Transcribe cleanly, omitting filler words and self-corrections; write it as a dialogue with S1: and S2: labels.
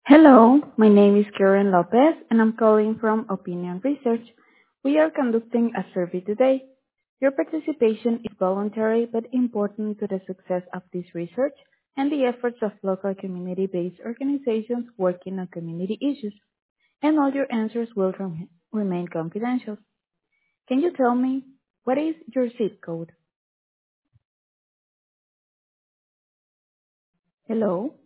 S1: Hello, my name is Karen Lopez, and I'm calling from Opinion Research. We are conducting a survey today. Your participation is voluntary but important to the success of this research and the efforts of local community-based organizations working on community issues, and all your answers will remain confidential. Can you tell me what is your zip code? Hello?